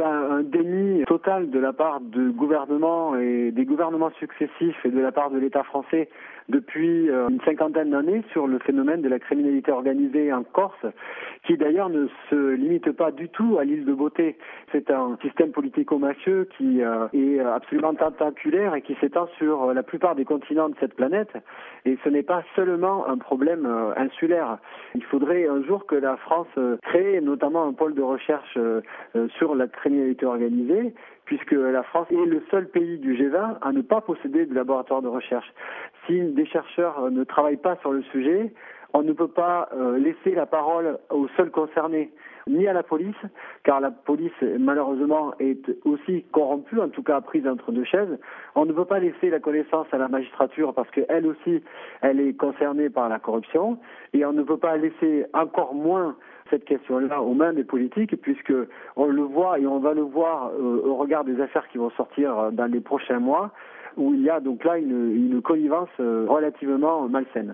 a un déni total de la part du gouvernement et des gouvernements successifs et de la part de l'État français depuis une cinquantaine d'années sur le phénomène de la criminalité organisée en Corse, qui d'ailleurs ne se limite pas du tout à l'île de Beauté. C'est un système politico-mafieux qui est absolument tentaculaire et qui s'étend sur la plupart des continents de cette planète. Et ce n'est pas seulement un problème insulaire. Il faudrait un jour que la France crée notamment un pôle de recherche sur la criminalité organisée, puisque la France est le seul pays du G20 à ne pas posséder de laboratoire de recherche. Si des chercheurs ne travaillent pas sur le sujet, on ne peut pas laisser la parole aux seuls concernés, ni à la police, car la police, malheureusement, est aussi corrompue, en tout cas prise entre deux chaises. On ne peut pas laisser la connaissance à la magistrature parce qu'elle aussi, elle est concernée par la corruption. Et on ne peut pas laisser encore moins cette question-là aux mains des politiques, puisque on le voit et on va le voir au regard des affaires qui vont sortir dans les prochains mois, où il y a donc là une connivence relativement malsaine.